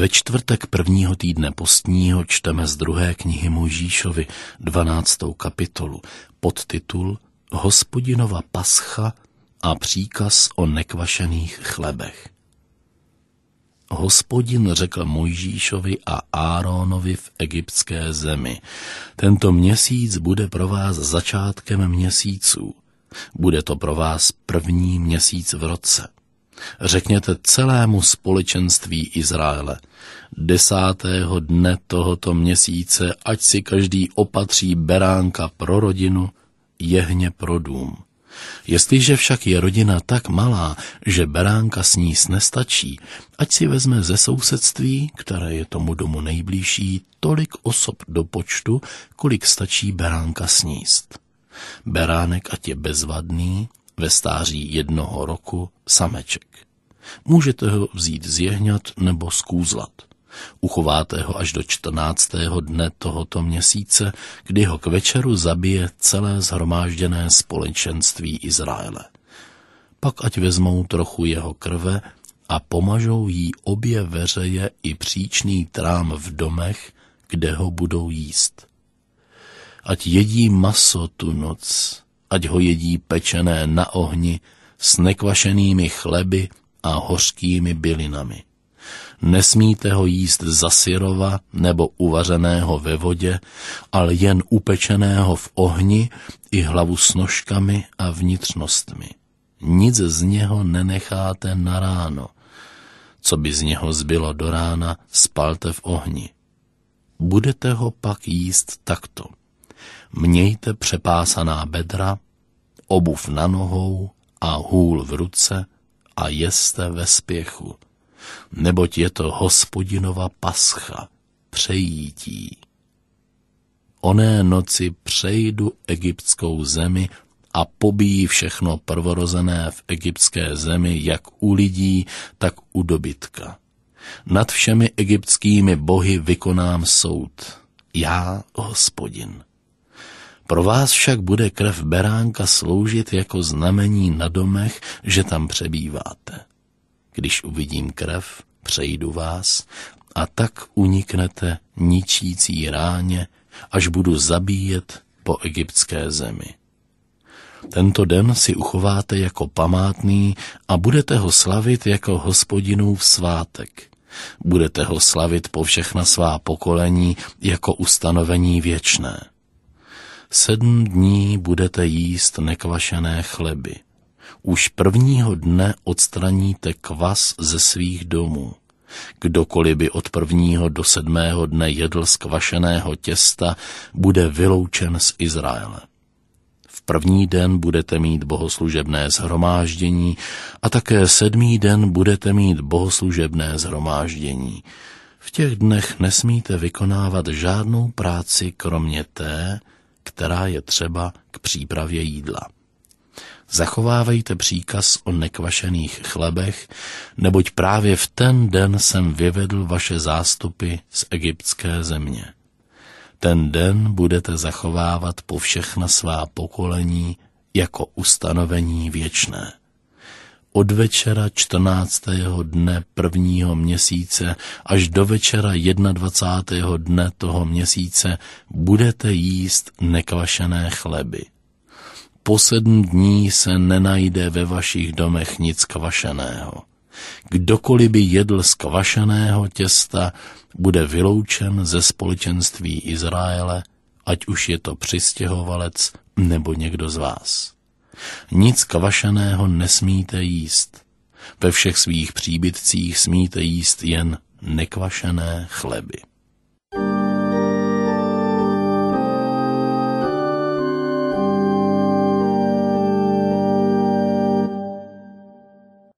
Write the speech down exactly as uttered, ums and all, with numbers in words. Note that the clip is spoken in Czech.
Ve čtvrtek prvního týdne postního čteme z druhé knihy Mojžíšovi dvanáctou kapitolu, podtitul Hospodinova pascha a příkaz o nekvašených chlebech. Hospodin řekl Mojžíšovi a Áronovi v egyptské zemi: tento měsíc bude pro vás začátkem měsíců. Bude to pro vás první měsíc v roce. Řekněte celému společenství Izraele: desátého dne tohoto měsíce ať si každý opatří beránka pro rodinu, jehně pro dům. Jestliže však je rodina tak malá, že beránka sníst nestačí, ať si vezme ze sousedství, které je tomu domu nejbližší, tolik osob do počtu, kolik stačí beránka sníst. Beránek ať je bezvadný, ve stáří jednoho roku sameček. Můžete ho vzít z jehňat nebo z kůzlat. Uchováte ho až do čtrnáctého dne tohoto měsíce, kdy ho k večeru zabije celé shromážděné společenství Izraele. Pak ať vezmou trochu jeho krve a pomažou jí obě veřeje i příčný trám v domech, kde ho budou jíst. Ať jedí maso tu noc, ať ho jedí pečené na ohni s nekvašenými chleby a hořkými bylinami. Nesmíte ho jíst za syrova nebo uvařeného ve vodě, ale jen upečeného v ohni i hlavu s nožkami a vnitřnostmi. Nic z něho nenecháte na ráno. Co by z něho zbylo do rána, spalte v ohni. Budete ho pak jíst takto. Mějte přepásaná bedra, obuv na nohou a hůl v ruce a jeste ve spěchu. Neboť je to Hospodinova pascha, přejítí. Oné noci přejdu egyptskou zemi a pobíjí všechno prvorozené v egyptské zemi, jak u lidí, tak u dobytka. Nad všemi egyptskými bohy vykonám soud, já, Hospodin. Pro vás však bude krev beránka sloužit jako znamení na domech, že tam přebýváte. Když uvidím krev, přejdu vás a tak uniknete ničící ráně, až budu zabíjet po egyptské zemi. Tento den si uchováte jako památný a budete ho slavit jako Hospodinův svátek. Budete ho slavit po všechna svá pokolení jako ustanovení věčné. Sedm dní budete jíst nekvašené chleby. Už prvního dne odstraníte kvas ze svých domů. Kdokoliv by od prvního do sedmého dne jedl z kvašeného těsta, bude vyloučen z Izraele. V první den budete mít bohoslužebné shromáždění a také sedmý den budete mít bohoslužebné shromáždění. V těch dnech nesmíte vykonávat žádnou práci kromě té, která je třeba k přípravě jídla. Zachovávejte příkaz o nekvašených chlebech, neboť právě v ten den jsem vyvedl vaše zástupy z egyptské země. Ten den budete zachovávat po všechna svá pokolení jako ustanovení věčné. Od večera čtrnáctého dne prvního měsíce až do večera jednadvacátého dne toho měsíce budete jíst nekvašené chleby. Po sedm dní se nenajde ve vašich domech nic kvašeného. Kdokoliv by jedl z kvašeného těsta, bude vyloučen ze společenství Izraele, ať už je to přistěhovalec nebo někdo z vás. Nic kvašeného nesmíte jíst. Ve všech svých příbytcích smíte jíst jen nekvašené chleby.